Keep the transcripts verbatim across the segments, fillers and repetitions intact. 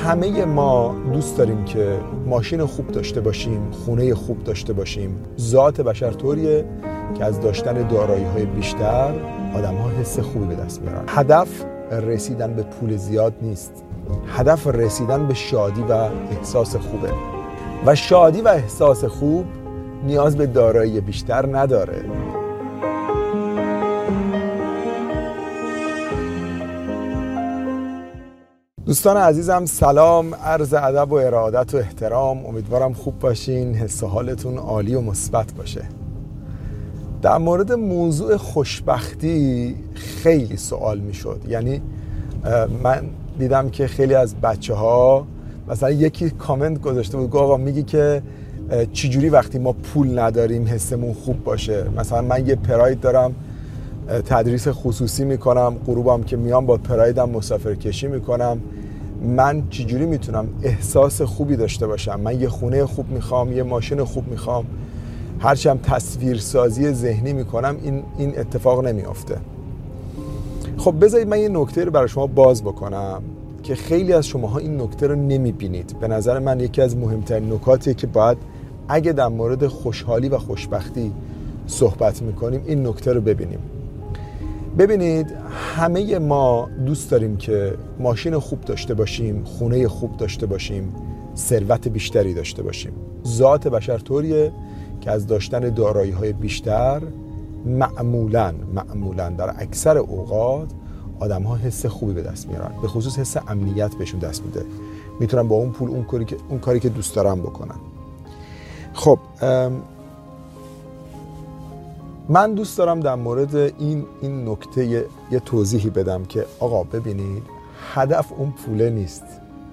همه ما دوست داریم که ماشین خوب داشته باشیم، خونه خوب داشته باشیم. ذات بشر طوریه که از داشتن دارایی‌های بیشتر آدم‌ها حس خوبی به دست میارن. هدف رسیدن به پول زیاد نیست. هدف رسیدن به شادی و احساس خوبه. و شادی و احساس خوب نیاز به دارایی بیشتر نداره. دوستان عزیزم سلام، عرض ادب و ارادت و احترام. امیدوارم خوب باشین، حس و حالتون عالی و مثبت باشه. در مورد موضوع خوشبختی خیلی سوال میشد. یعنی من دیدم که خیلی از بچه ها مثلا یکی کامنت گذاشته بود، آقا میگی که چجوری وقتی ما پول نداریم حسمون خوب باشه؟ مثلا من یه پراید دارم، تدریس خصوصی میکنم، غروبم که میام با پرایدم مسافر کشی میکنم. من چجوری میتونم احساس خوبی داشته باشم؟ من یه خونه خوب میخوام، یه ماشین خوب میخوام، هرچی هم تصویرسازی ذهنی میکنم این این اتفاق نمیافته. خب بذارید من یه نکته رو برای شما باز بکنم که خیلی از شماها این نکته رو نمیبینید. به نظر من یکی از مهمترین نکاتیه که باید اگه در مورد خوشحالی و خوشبختی صحبت میکنیم این نکته رو ببینیم. ببینید همه ما دوست داریم که ماشین خوب داشته باشیم، خونه خوب داشته باشیم، ثروت بیشتری داشته باشیم. ذات بشر طوریه که از داشتن دارایی‌های بیشتر معمولاً معمولاً در اکثر اوقات آدم‌ها حس خوبی به دست میارن، به خصوص حس امنیت بهشون دست میده. میتونن با اون پول اون کاری که اون کاری که دوست دارن بکنن. خب من دوست دارم در مورد این این نکته یه, یه توضیحی بدم که آقا ببینید هدف اون پوله نیست.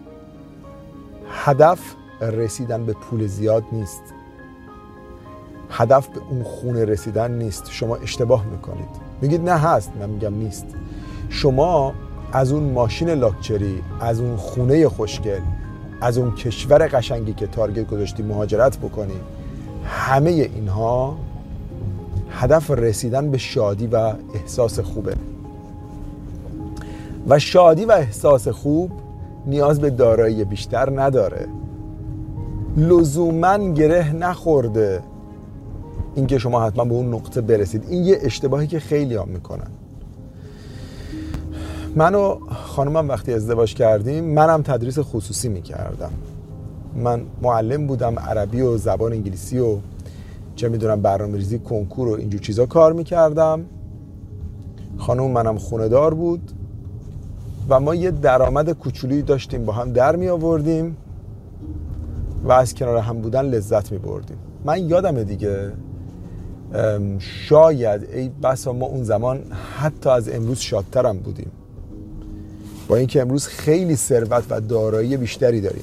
هدف رسیدن به پول زیاد نیست. هدف به اون خونه رسیدن نیست. شما اشتباه میکنید. میگید نه هست، من میگم نیست. شما از اون ماشین لاکچری، از اون خونه خوشگل، از اون کشور قشنگی که تارگت گذاشتی مهاجرت بکنی، همه اینها هدف رسیدن به شادی و احساس خوبه. و شادی و احساس خوب نیاز به دارایی بیشتر نداره. لزوماً گره نخورده اینکه شما حتما به اون نقطه برسید. این یه اشتباهی که خیلی ها میکنن. من و خانومم وقتی ازدواج کردیم منم تدریس خصوصی میکردم. من معلم بودم، عربی و زبان انگلیسی و چه میدونم برنامه‌ریزی کنکور و اینجور چیزا کار میکردم. خانوم منم خونه دار بود و ما یه درآمد کوچولی داشتیم، با هم در می آوردیم و از کنار هم بودن لذت می بردیم. من یادمه دیگه، شاید ای بسا ما اون زمان حتی از امروز شادترم بودیم، با اینکه امروز خیلی ثروت و دارایی بیشتری داریم.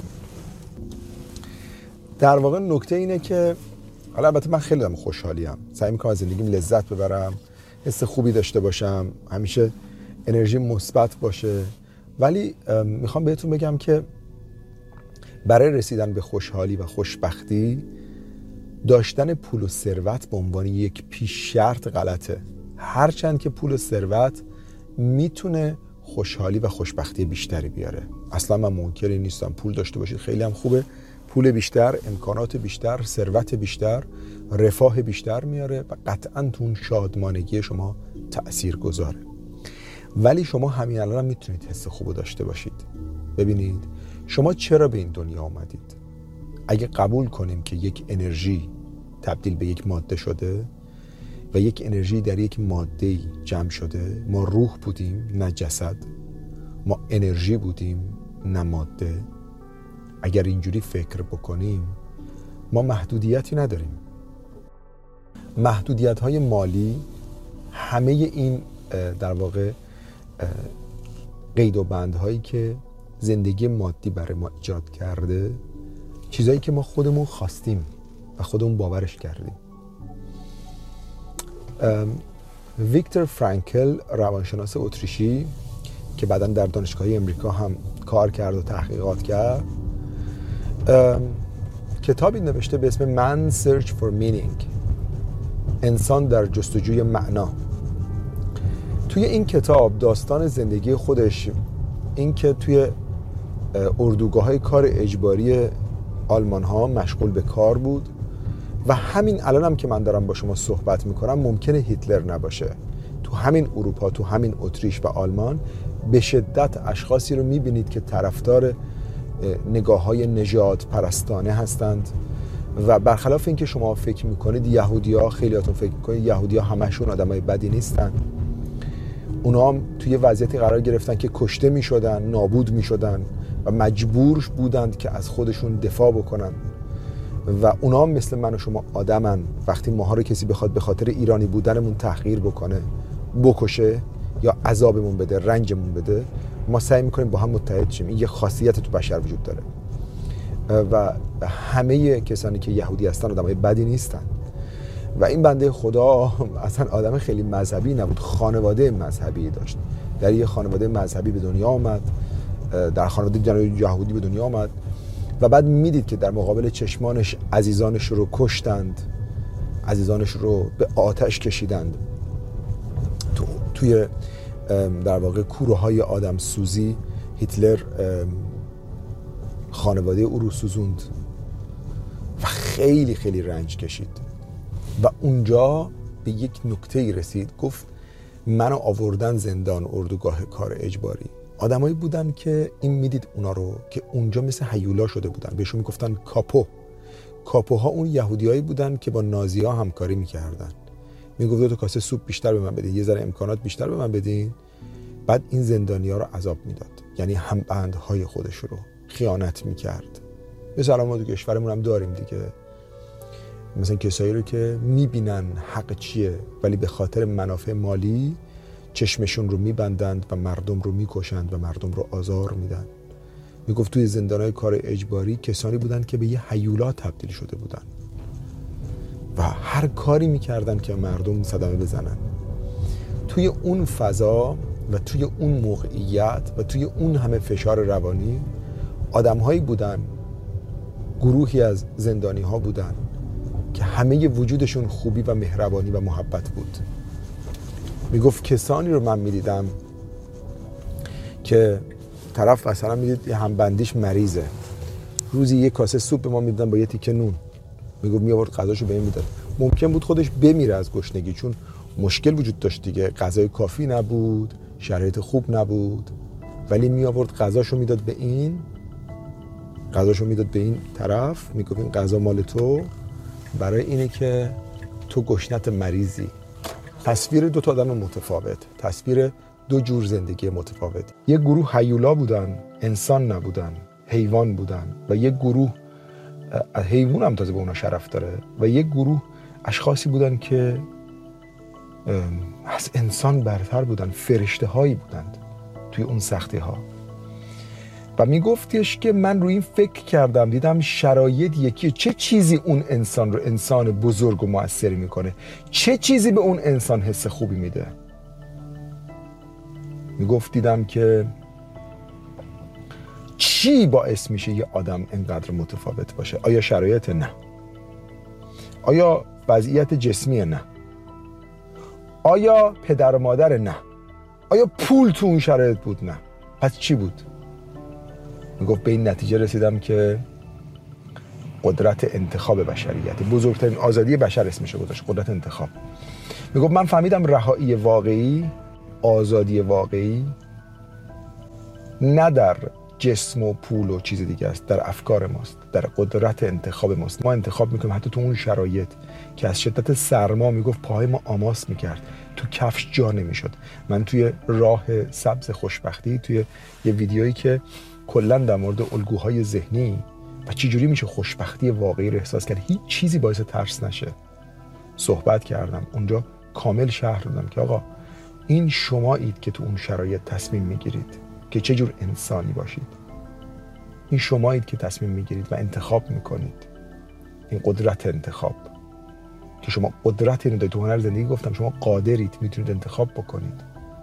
در واقع نکته اینه که حالا البته من خیلی دارم خوشحالیم، سعی میکنم از زندگیم لذت ببرم، حس خوبی داشته باشم، همیشه انرژی مثبت باشه، ولی میخوام بهتون بگم که برای رسیدن به خوشحالی و خوشبختی داشتن پول و ثروت به عنوان یک پیش شرط غلطه. هرچند که پول و ثروت میتونه خوشحالی و خوشبختی بیشتری بیاره، اصلا من منکری نیستم. پول داشته باشید خیلی هم خوبه. پول بیشتر، امکانات بیشتر، ثروت بیشتر، رفاه بیشتر میاره و قطعاً تو اون شادمانگی شما تأثیر گذاره. ولی شما همین الان هم میتونید حس خوبو داشته باشید. ببینید شما چرا به این دنیا آمدید؟ اگه قبول کنیم که یک انرژی تبدیل به یک ماده شده و یک انرژی در یک ماده جمع شده، ما روح بودیم نه جسد، ما انرژی بودیم نه ماده. اگر اینجوری فکر بکنیم ما محدودیتی نداریم. محدودیت های مالی، همه این در واقع قید و بندهایی که زندگی مادی برای ما ایجاد کرده، چیزایی که ما خودمون خواستیم و خودمون باورش کردیم. ویکتور فرانکل، روانشناس اتریشی که بعداً در دانشگاه امریکا هم کار کرد و تحقیقات کرد، کتابی نوشته به اسم Man Search for Meaning، انسان در جستجوی معنا. توی این کتاب داستان زندگی خودش، این که توی اردوگاه‌های کار اجباری آلمان ها مشغول به کار بود و همین الان هم که من دارم با شما صحبت میکنم ممکنه هیتلر نباشه. تو همین اروپا، تو همین اتریش و آلمان به شدت اشخاصی رو میبینید که طرفدار نگاه‌های نژاد پرستانه هستند و برخلاف اینکه شما فکر میکنید یهودی‌ها، خیلیاتون فکر میکنید یهودی‌ها همشون آدمای بدی نیستن، اونا هم توی وضعیتی قرار گرفتن که کشته میشدن، نابود میشدن و مجبور بودند که از خودشون دفاع بکنن و اونا هم مثل من و شما آدمن. وقتی ماها رو کسی بخواد به خاطر ایرانی بودنمون تحقیر بکنه، بکشه یا عذابمون بده، رنجمون بده، ما سعی میکنیم با هم متحد شیم. این یه خاصیت تو بشر وجود داره و همه کسانی که یهودی هستن آدمای بدی نیستن و این بنده خدا اصلا آدم خیلی مذهبی نبود، خانواده مذهبی داشت، در یه خانواده مذهبی به دنیا آمد، در خانواده یهودی به دنیا آمد و بعد میدید که در مقابل چشمانش عزیزانش رو کشتند، عزیزانش رو به آتش کشیدند، تو توی در واقع کوره آدم سوزی هیتلر خانواده او رو سوزوند و خیلی خیلی رنج کشید و اونجا به یک نکته‌ای رسید، گفت منو آوردن زندان، اردوگاه کار اجباری. آدمایی بودن که این میدید اونا رو که اونجا مثل هیولا شده بودن، بهشون میگفتن کاپو. کاپوها اون یهودیایی بودن که با نازی‌ها همکاری میکردن. میگفت دو تا کاسه سوپ بیشتر به من بدین، یه ذره امکانات بیشتر به من بدین، بعد این زندانی‌ها رو عذاب میداد، یعنی همبندهای خودش رو خیانت میکرد. مثلا ما تو کشورمون هم داریم دیگه، مثلا کسایی رو که میبینن حق چیه ولی به خاطر منافع مالی چشمشون رو میبندند و مردم رو میکشند و مردم رو آزار میدن. میگفت توی زندانهای کار اجباری کسانی بودن که به یه هیولا تبدیل شده بودن و هر کاری میکردن که مردم صدمه بزنن. توی اون فضا و توی اون موقعیت و توی اون همه فشار روانی آدمهایی بودن، گروهی از زندانی ها بودن که همه وجودشون خوبی و مهربانی و محبت بود. میگفت کسانی رو من میدیدم که طرف مثلا میدید یه همبندیش مریضه، روزی یه کاسه سوپ به ما میدادن با یه تیکه نون، میگفت میآورد غذاشو به این میداد. ممکن بود خودش بمیره از گشنگی چون مشکل وجود داشت دیگه، غذای کافی نبود، شرایط خوب نبود، ولی میآورد غذاشو میداد به این، غذاشو میداد به این طرف، میگفت این غذا مال تو، برای اینه که تو گشنت مریضی. تصویر دو تا آدم متفاوت، تصویر دو جور زندگی متفاوت. یک گروه هیولا بودن، انسان نبودن، حیوان بودن و یک گروه حیوان هم تازه به اونا شرف داره و یک گروه اشخاصی بودن که از انسان برتر بودن، فرشته هایی بودند توی اون سختی ها. و میگفتش که من روی این فکر کردم، دیدم شرایط یکی، چه چیزی اون انسان رو انسان بزرگ و مؤثری میکنه، چه چیزی به اون انسان حس خوبی میده. میگفت دیدم که چی باعث میشه یه آدم اینقدر متفاوت باشه؟ آیا شرایط؟ نه. آیا وضعیت جسمی؟ نه. آیا پدر و مادر؟ نه. آیا پول تو اون شرایط بود؟ نه. پس چی بود؟ میگفت به این نتیجه رسیدم که قدرت انتخاب بشریت، بزرگترین آزادی بشر اسمش گذاشت، قدرت انتخاب. میگفت من فهمیدم رهایی واقعی، آزادی واقعی نه در جسم و پول و چیز دیگه است، در افکار ماست، در قدرت انتخاب ماست. ما انتخاب میکنیم حتی تو اون شرایط که از شدت سرما میگفت پاهای ما آماس میکرد، تو کفش جا نمیشد. من توی راه سبز خوشبختی، توی یه ویدیویی که کلا در مورد الگوهای ذهنی و چجوری میشه خوشبختی واقعی رو احساس کرد، هیچ چیزی باعث ترس نشه، صحبت کردم. اونجا کامل شرح دادم که آقا این شمایید که تو اون شرایط تصمیم میگیرید که چه جور انسانی باشید. این شمایید که تصمیم میگیرید و انتخاب میکنید. این قدرت انتخاب که شما قدرت اینو دارید. تو هنر زندگی گفتم شما قادرید، میتونید انتخاب بکنید.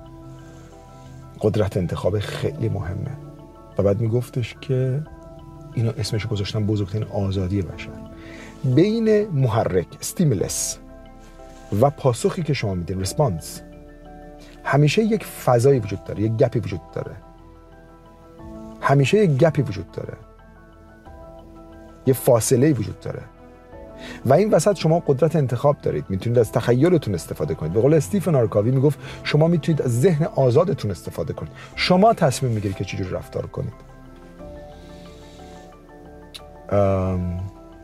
قدرت انتخاب خیلی مهمه. و بعد میگفتش که اینو اسمش گذاشتم بزرگترین آزادی بشر. بین محرک استیمولس و پاسخی که شما میدین ریسپانس همیشه یک فضایی وجود داره، یک گپی وجود داره. همیشه یه گپی وجود داره، یه فاصله وجود داره و این وسط شما قدرت انتخاب دارید. میتونید از تخیلتون استفاده کنید. به قول استیفن آرکاوی میگفت شما میتونید از ذهن آزادتون استفاده کنید. شما تصمیم میگیرید که چجوری رفتار کنید. ام...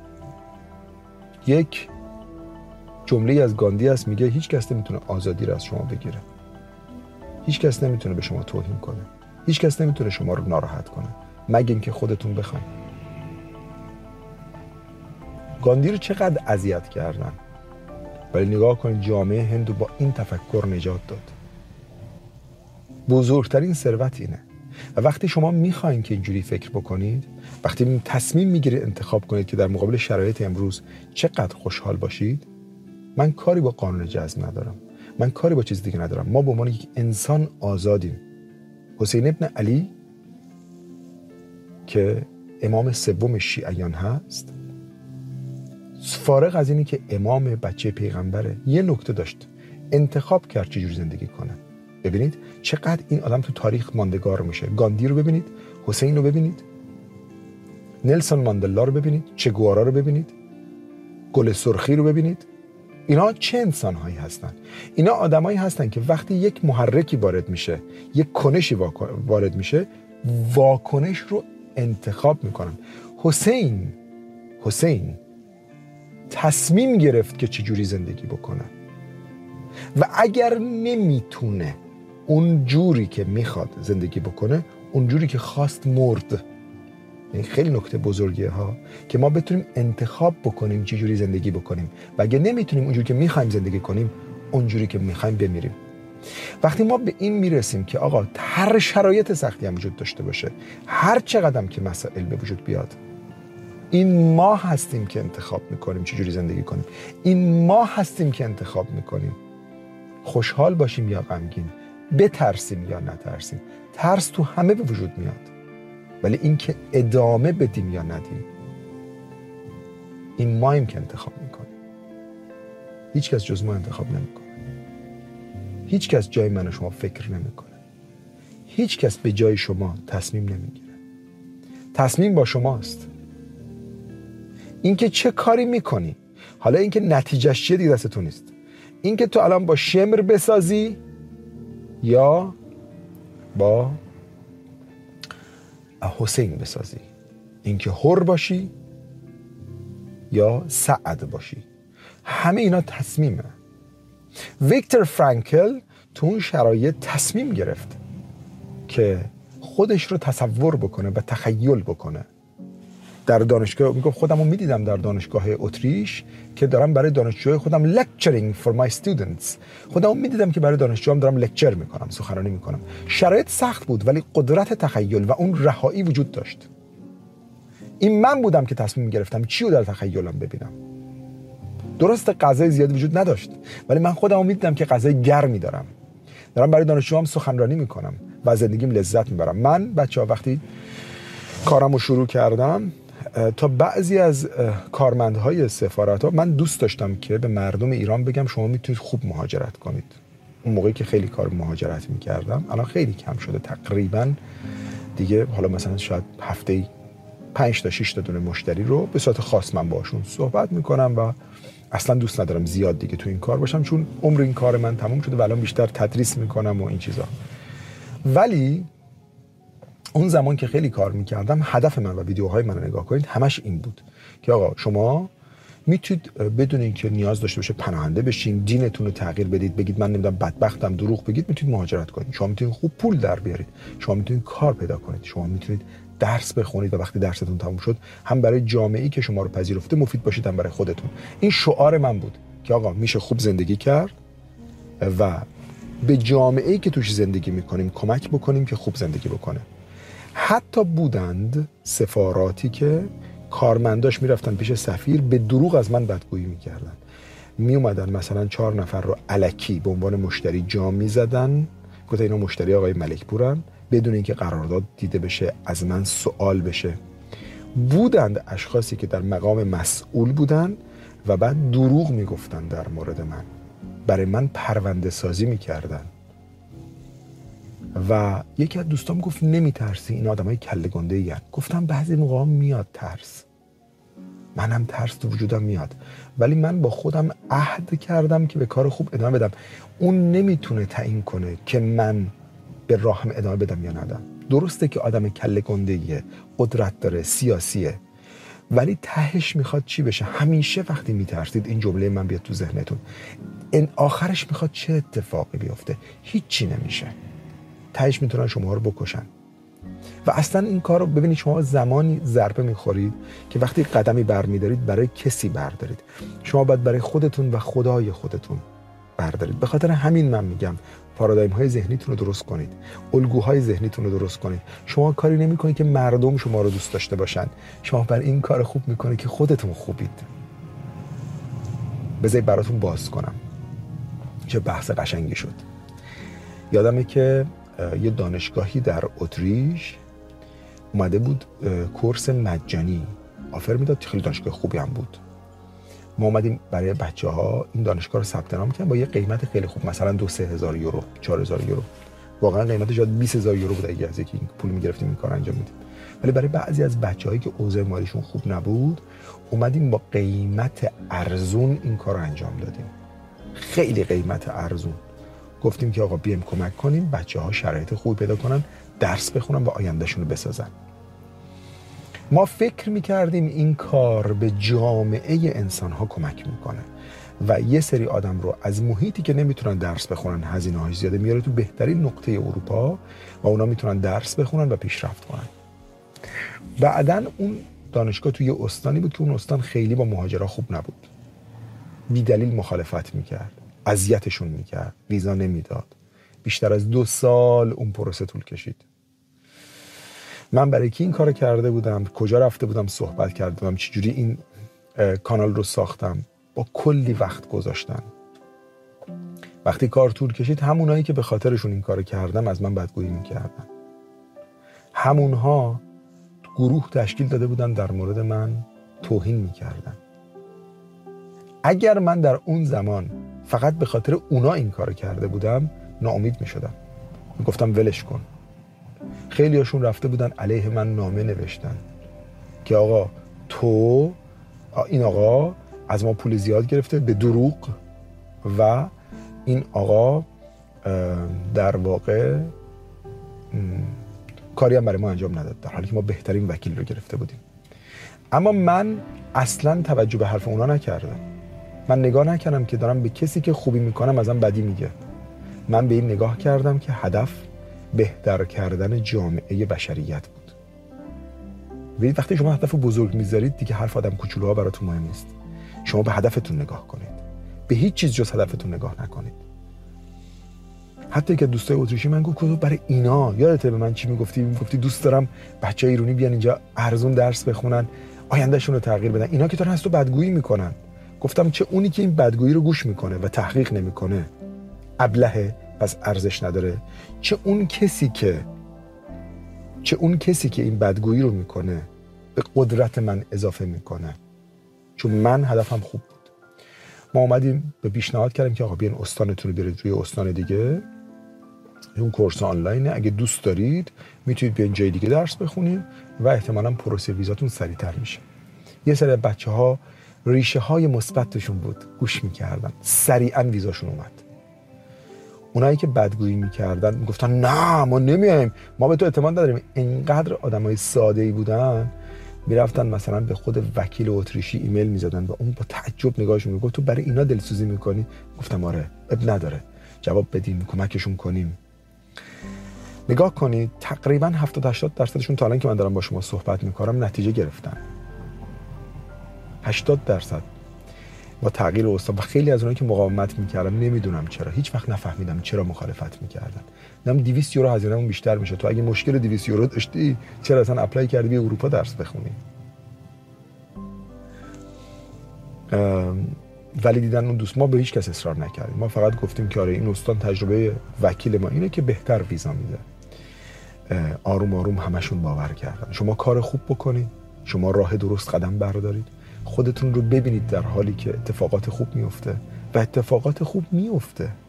یک جمله از گاندی هست، میگه هیچ کس نمیتونه آزادی رو از شما بگیره. هیچ کس نمیتونه به شما توهین کنه. هیچ کس نمیتونه شما رو ناراحت کنه مگه اینکه خودتون بخواید. گاندی رو چقدر اذیت کردن، ولی نگاه کنید جامعه هندو با این تفکر نجات داد. بزرگترین ثروت اینه. و وقتی شما میخواین که اینجوری فکر بکنید، وقتی تصمیم میگیرید انتخاب کنید که در مقابل شرایط امروز چقدر خوشحال باشید، من کاری با قانون جذب ندارم، من کاری با چیز دیگه ندارم. ما به عنوان یک انسان آزادیم. حسین ابن علی که امام سوم شیعیان هست، فارغ از اینی که امام بچه پیغمبره، یه نکته داشت، انتخاب کرد چجوری زندگی کنه. ببینید چقدر این آدم تو تاریخ ماندگار میشه. گاندی رو ببینید، حسین رو ببینید، نلسون ماندلا رو ببینید، چه گوارا رو ببینید، گل سرخی رو ببینید. اینا چه انسان‌هایی هستن؟ اینا آدمایی هستن که وقتی یک محرکی وارد میشه، یک کنشی وارد میشه، واکنش رو انتخاب میکنن. حسین حسین تصمیم گرفت که چجوری زندگی بکنه و اگر نمیتونه اون جوری که میخواد زندگی بکنه، اون جوری که خواست مرد. این خیلی نکته بزرگیه ها، که ما بتونیم انتخاب بکنیم چجوری زندگی بکنیم و اگه نمیتونیم اونجوری که میخوایم زندگی کنیم، اونجوری که میخوایم بمیریم. وقتی ما به این میرسیم که آقا هر شرایط سختی هم وجود داشته باشه، هر چقدر که مسائل به وجود بیاد، این ما هستیم که انتخاب میکنیم چجوری زندگی کنیم. این ما هستیم که انتخاب میکنیم خوشحال باشیم یا غمگین، بترسیم یا نترسیم. ترس تو همه به وجود میاد، ولی این که ادامه بدیم یا ندیم، این ماییم که انتخاب میکنیم. هیچ کس جز ما انتخاب نمیکنه. هیچ کس جای من و شما فکر نمیکنه. هیچ کس به جای شما تصمیم نمیگیره. تصمیم با شماست. اینکه چه کاری میکنی، حالا اینکه نتیجهش چیه دیگه دست تو نیست. اینکه تو الان با شمر بسازی یا با حسین بسازی، اینکه حر باشی یا سعد باشی، همه اینا تصمیمه. ویکتور فرانکل تو اون شرایط تصمیم گرفت که خودش رو تصور بکنه و تخیل بکنه. در دانشگاه میگم خودم رو میدیدم در دانشگاه اتریش که دارم برای دانشجوهای خودم lecturing for my students. خودم رو میدیدم که برای دانشجوام دارم لکچر میکنم، سخنرانی میکنم. شرایط سخت بود ولی قدرت تخیل و اون رهایی وجود داشت. این من بودم که تصمیم گرفتم چی رو در تخیلم ببینم. درست غذای زیاد وجود نداشت، ولی من خودم رو میدیدم که غذای گرمی دارم، دارم برای دانشجوام سخنرانی میکنم و زندگیم لذت میبرم. من بچه‌ها وقتی کارم رو شروع کردم، تا بعضی از کارمندهای سفارت ها من دوست داشتم که به مردم ایران بگم شما میتونید خوب مهاجرت کنید. اون موقعی که خیلی کار مهاجرت میکردم، الان خیلی کم شده تقریبا دیگه. حالا مثلا شاید هفته‌ای پنج تا شش تا دونه مشتری رو به صورت خاص من باشون صحبت میکنم و اصلا دوست ندارم زیاد دیگه تو این کار باشم، چون عمر این کار من تموم شده و الان بیشتر تدریس میکنم و این چیزا. ولی اون زمان که خیلی کار میکردم، هدف من و ویدیوهای من رو نگاه کنید، همش این بود که آقا شما میتونید بدون اینکه نیاز داشته باشه پناهنده بشین، دینتون رو تغییر بدید، بگید من نمیدونم بدبختم، دروغ بگید، میتونید مهاجرت کنید. شما میتونید خوب پول در بیارید، شما میتونید کار پیدا کنید، شما میتونید درس بخونید و وقتی درستون تموم شد هم برای جامعه‌ای که شما رو پذیرفته مفید باشید، هم برای خودتون. این شعار من بود که آقا میشه خوب زندگی کرد و به جامعه‌ای که توش زندگی میکنیم کمک بکنیم که خوب زندگی بکنه. حتی بودند سفاراتی که کارمنداش میرفتن پیش سفیر به دروغ از من بدگویی میکردن. میومدن مثلا چهار نفر رو الکی به عنوان مشتری جام میزدن، گفتن اینا مشتری آقای ملکپورن، بدون اینکه قرارداد دیده بشه، از من سوال بشه. بودند اشخاصی که در مقام مسئول بودن و بعد دروغ میگفتن در مورد من، برای من پرونده سازی میکردن و یکی از دوستام گفت نمیترسی؟ این آدمای کله گنده ای هستن. گفتم بعضی موقع میاد ترس، منم ترس تو وجودم میاد، ولی من با خودم عهد کردم که به کار خوب ادامه بدم. اون نمیتونه تعیین کنه که من به راهم ادامه بدم یا ندم. درسته که آدم کله گنده ایه، قدرت داره، سیاسیه، ولی تهش میخواد چی بشه؟ همیشه وقتی میترسید این جمله من بیاد تو ذهنتون، این آخرش میخواد چه اتفاقی بیفته؟ هیچی نمیشه. تهش میتونن شما رو بکشن. و اصلا این کار رو ببینید، شما زمانی ضربه میخورید که وقتی قدمی برمیدارید برای کسی بردارید. شما باید برای خودتون و خدای خودتون بردارید. به خاطر همین من میگم پارادایم های ذهنیتون رو درست کنید، الگوهای ذهنیتون رو درست کنید. شما کاری نمیکنید که مردم شما رو دوست داشته باشن، شما برای این کار خوب میکنید که خودتون خوبید. بذارید براتون باز کنم چه بحث قشنگی شد. یادمه که یه دانشگاهی در اتریش اومده بود کورس مجانی آفر میداد، خیلی دانشگاه خوبی هم بود. ما اومدیم برای بچه ها این دانشگاه رو ثبت نام کردیم با یه قیمت خیلی خوب، مثلا دو سه هزار یورو، چهار هزار یورو. واقعا قیمتش شاید بیست هزار یورو بود اگه از یکی پول میگرفتیم این کار انجام میدیم. ولی برای بعضی از بچه‌هایی که اوضاع مالیشون خوب نبود اومدیم با قیمت ارزون این کار رو انجام دادیم. خیلی قیمت ارزون. گفتیم که آقا بیایم کمک کنیم بچه‌ها شرایط خوبی پیدا کنن، درس بخونن و آیندهشون رو بسازن. ما فکر میکردیم این کار به جامعه انسان‌ها کمک میکنه و یه سری آدم رو از محیطی که نمیتونن درس بخونن، هزینه های زیاده، میاره تو بهترین نقطه اروپا و اونا میتونن درس بخونن و پیشرفت کنن. بعدن اون دانشگاه توی یه استانی بود که اون استان خیلی با مهاجرا خوب نبود، بی دلیل مخالفت میکرد، اذیتشون میکرد، ویزا نمیداد. بیشتر از دو سال اون پروسه طول کشید. من برای کی این کار کرده بودم، کجا رفته بودم، صحبت کرده بودم، چجوری این کانال رو ساختم، با کلی وقت گذاشتن. وقتی کار طول کشید همونایی که به خاطرشون این کار کردم از من بدگویی میکردن. همونها گروه تشکیل داده بودن در مورد من توهین میکردن. اگر من در اون زمان فقط به خاطر اونا این کار کرده بودم ناامید میشدم، میگفتم ولش کن. خیلی هاشون رفته بودن علیه من نامه نوشتن که آقا تو این آقا از ما پول زیاد گرفته به دروغ و این آقا در واقع کاری هم برای ما انجام نداد، در حالی که ما بهترین وکیل رو گرفته بودیم. اما من اصلا توجه به حرف اونا نکردم. من نگاه نکردم که دارم به کسی که خوبی میکنم ازم بدی میگه. من به این نگاه کردم که هدف بهتر کردن جامعه بشریت بود. ببینید وقتی شما هدف بزرگ میذارید دیگه حرف آدم کوچولوها براتون مهم نیست. شما به هدفتون نگاه کنید، به هیچ چیز جز هدفتون نگاه نکنید. حتی که دوستای اتریشی من گفت برای اینا، یادته به من چی میگفتی؟ میگفتی دوست دارم بچهای ایرانی بیان اینجا ارزون درس بخونن، آیندهشون رو تغییر بدن. اینا که دارن از تو بدگویی میکنن. گفتم چه اونی که این بدگویی رو گوش میکنه و تحقیق نمیکنه ابلهه، پس ارزش نداره، چه اون کسی که چه اون کسی که این بدگویی رو میکنه به قدرت من اضافه میکنه. چون من هدفم خوب بود. ما اومدیم به پیشنهاد کردیم که آقا بیاین استانتون رو برید روی استان دیگه، اون کورس آنلاینه، اگه دوست دارید میتونید بیاین جای دیگه درس بخونید و احتمالاً پروسه ویزاتون سریعتر میشه. یه سری بچه‌ها ریشه های مثبتشون بود، گوش میکردن، سریعا ویزاشون اومد. اونایی که بدگویی میکردن میگفتن نه ما نمیایم، ما به تو اعتماد نداریم، اینقدر آدمای ساده‌ای بودن، میرفتن مثلا به خود وکیل اتریشی ایمیل میزدن و اون با تعجب نگاهشون میگفت تو برای اینا دلسوزی میکنی؟ گفتم آره، اب نداره، جواب بدیم، کمکشون کنیم. نگاه کنید تقریبا هفتاد هشتاد درصدشون تا الان که من دارم با شما صحبت میکنم نتیجه گرفتن. هشتاد درصد با تغییر استان. و خیلی از اونایی که مقاومت میکردن نمیدونم چرا، هیچ وقت نفهمیدم چرا مخالفت میکردن. نم دویست یورو هزینه‌مون بیشتر میشه، تو اگه مشکل دویست یورو داشتی چرا اصلا اپلای کردی بیا اروپا درس بخونی؟ ولی دیدن اون دوست، ما به هیچ کس اصرار نکردیم، ما فقط گفتیم که آره این استان تجربه وکیل ما اینه که بهتر ویزا میده. آروم آروم همشون باور کردن. شما کار خوب بکنید، شما راه درست قدم بردارید، خودتون رو ببینید در حالی که اتفاقات خوب میفته و اتفاقات خوب میفته.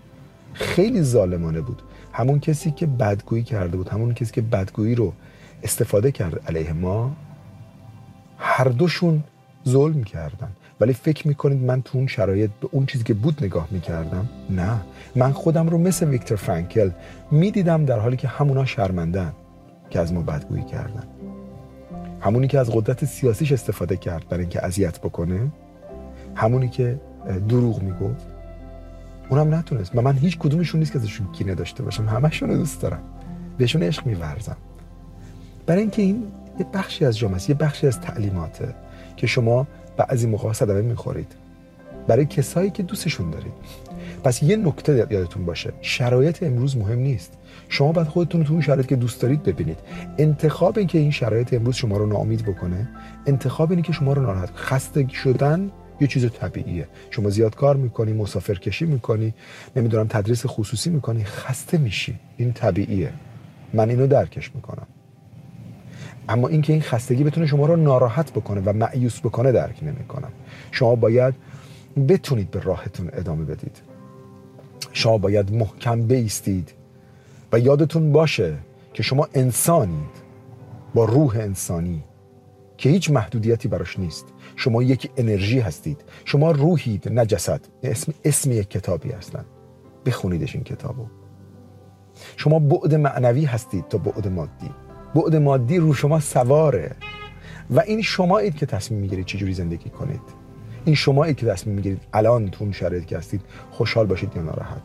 خیلی ظالمانه بود. همون کسی که بدگویی کرده بود، همون کسی که بدگویی رو استفاده کرد علیه ما، هر دوشون ظلم کردن. ولی فکر میکنید من تو اون شرایط به اون چیزی که بود نگاه میکردم؟ نه، من خودم رو مثل ویکتور فرانکل میدیدم در حالی که همونا شرمندن که از ما بدگویی کردن. همونی که از قدرت سیاسیش استفاده کرد برای اینکه اذیت بکنه، همونی که دروغ میگفت، اونم نتونست. و من هیچ کدومشون نیست که ازشون کینه داشته باشم، همشون رو دوست دارم، بهشون عشق میورزم. برای اینکه این یه بخشی از جامعه است، یه بخشی از تعلیماته که شما بعضی موقع صدمه میخورید برای کسایی که دوستشون دارید. پس یه نکته یادتون باشه، شرایط امروز مهم نیست. شما باید خودتون رو تو اون شرایط که دوست دارید ببینید. انتخاب این که این شرایط امروز شما رو ناامید بکنه، انتخاب اینه که شما رو ناراحت. خسته شدن یه چیز طبیعیه. شما زیاد کار میکنی، مسافر کشی میکنی، نمیدونم تدریس خصوصی میکنی، خسته میشی، این طبیعیه، من اینو درکش میکنم. اما اینکه این خستگی بتونه شما رو ناراحت بکنه و مایوس بکنه درک نمیکنم. شما باید بتونید به راهتون ادامه بدید. شما باید محکم بایستید و یادتون باشه که شما انسانید با روح انسانی که هیچ محدودیتی براش نیست. شما یک انرژی هستید، شما روحید نه جسد. اسم اسم یک کتابی هستن، بخونیدش این کتابو. شما بعد معنوی هستید تا بعد مادی. بعد مادی رو شما سواره و این شمایید که تصمیم میگیرید چجوری زندگی کنید. این شمایید که تصمیم میگیرید الان تو اون شرایطی که هستید خوشحال باشید یا ناراحت.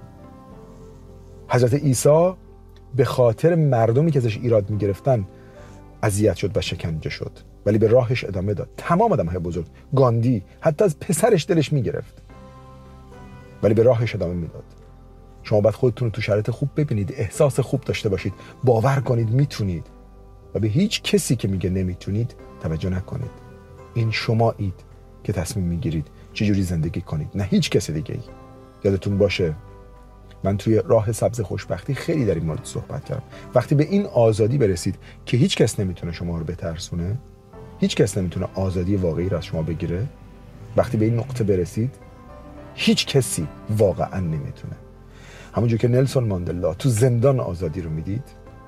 حضرت عیسی به خاطر مردمی که ازش ایراد میگرفتن اذیت شد و شکنجه شد، ولی به راهش ادامه داد. تمام آدم‌های بزرگ، گاندی، حتی از پسرش دلش میگرفت ولی به راهش ادامه میداد. شما باید خودتون رو تو شرایط خوب ببینید، احساس خوب داشته باشید، باور کنید میتونید و به هیچ کسی که میگه نمیتونید توجه نکنید. این شمایید که تصمیم میگیرید چجوری زندگی کنید، نه هیچ کس دیگه ای. یادتون باشه من توی راه سبز خوشبختی خیلی در این مورد صحبت کردم. وقتی به این آزادی برسید که هیچ کس نمیتونه شما رو بترسونه، هیچ کس نمیتونه آزادی واقعی رو از شما بگیره، وقتی به این نقطه برسید هیچ کسی واقعا نمیتونه. همونجور که نلسون ماندلا تو زندان آزادی رو میدید،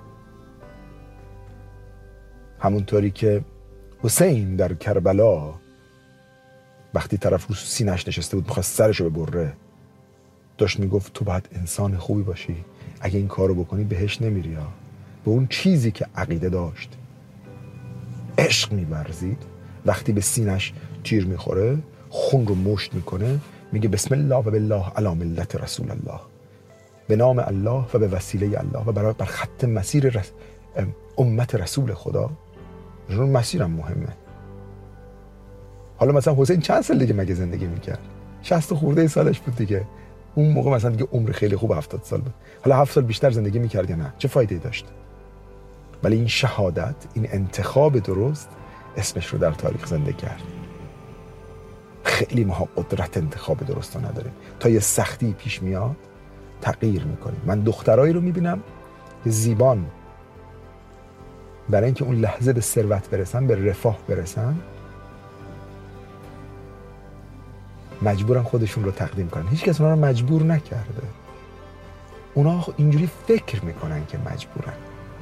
همونطوری که حسین در کربلا وقتی طرف رو سینه‌اش نشسته بود میخواست سرشو ببره، داشت میگفت تو باید انسان خوبی باشی، اگه این کارو بکنی بهش نمیری ها. به اون چیزی که عقیده داشت عشق می‌ورزید. وقتی به سینه‌اش تیر میخوره، خون رو مشت میکنه، میگه بسم الله و بالله علی ملت رسول الله، به نام الله و به وسیله الله و برای بر خط مسیر رس... امت رسول خدا. اون مسیرم مهمه. حالا مثلا حسین چند سال دیگه مگه زندگی میکرد؟ شصت خورده سالش بود دیگه. اون موقع مثلا دیگه عمر خیلی خوب هفتاد سال بود. حالا هفت سال بیشتر زندگی میکرد یا نه؟ چه فایده‌ای داشت؟ ولی این شهادت، این انتخاب درست اسمش رو در تاریخ زنده کرد. خیلی ما قدرت انتخاب درست رو نداریم. تا یه سختی پیش میاد تغییر میکنیم. من دخترایی رو میبینم که زیبان، برای اینکه اون لحظه به ثروت برسن، به رفاه برسن، مجبورن خودشون رو تقدیم کنن. هیچ کس اونا رو مجبور نکرده. اونا اینجوری فکر میکنن که مجبورن.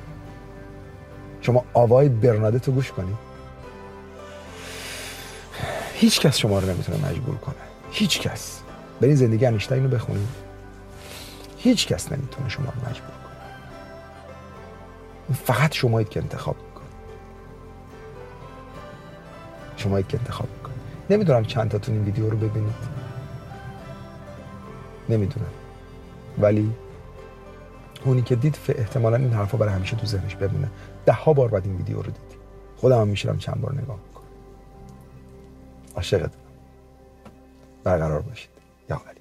شما آوای برنادت رو گوش کنید. هیچ کس شما رو نمیتونه مجبور کنه. هیچ کس. برین زندگی انیشتین رو بخونید. هیچ کس نمیتونه شما رو مجبور کنه. فقط شمایید که انتخاب میکنید. شمایید که انتخاب میکنید. نمیدونم چند تاتون این ویدیو رو ببینید. نمیدونم. ولی اونی که دید احتمالاً این حرفا برای همیشه تو ذهنش بمونه. ده ها بار بعد این ویدیو رو دیدی. خودم هم میشینم چند بار نگاه میکنم. عاشقتونم. برقرار باشید. یا